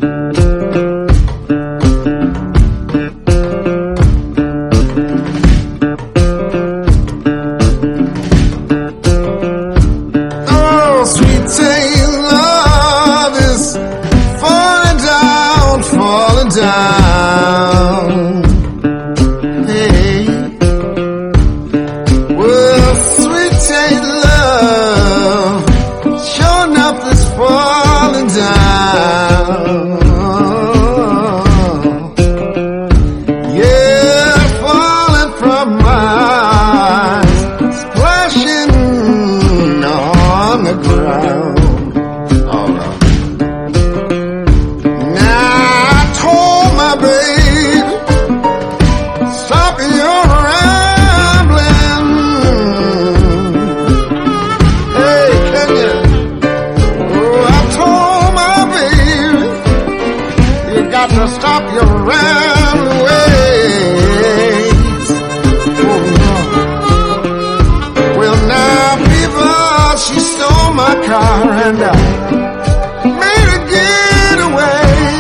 Down. Hey, well, sweet taste love, sure enough is falling down. Yeah, falling from my eyes, splashing on the ground. All right. Babe, stop your rambling. Hey, can you? Oh, I told my baby, you got to stop your rambling ways. Oh, no. Well, now, people, she stole my car and made a getaway.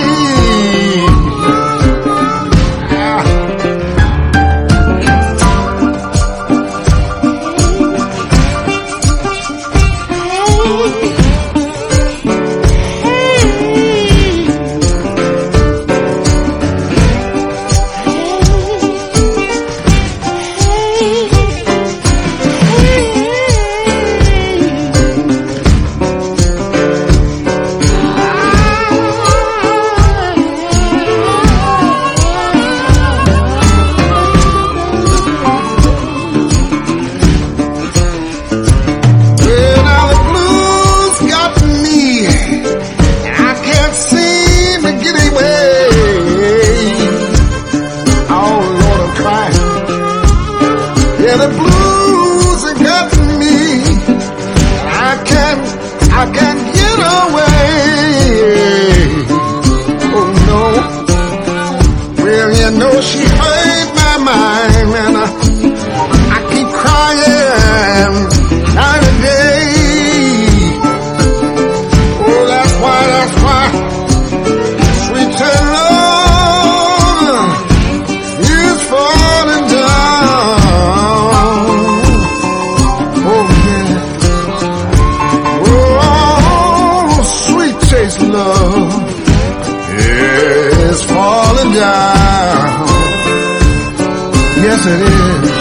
Yeah, the blues have got me. I can't get away. Oh no. Well, you know she hurt my mind, and I keep crying night and day. Oh, that's why. Sweet tail love is falling down. Love is falling down. Yes, it is.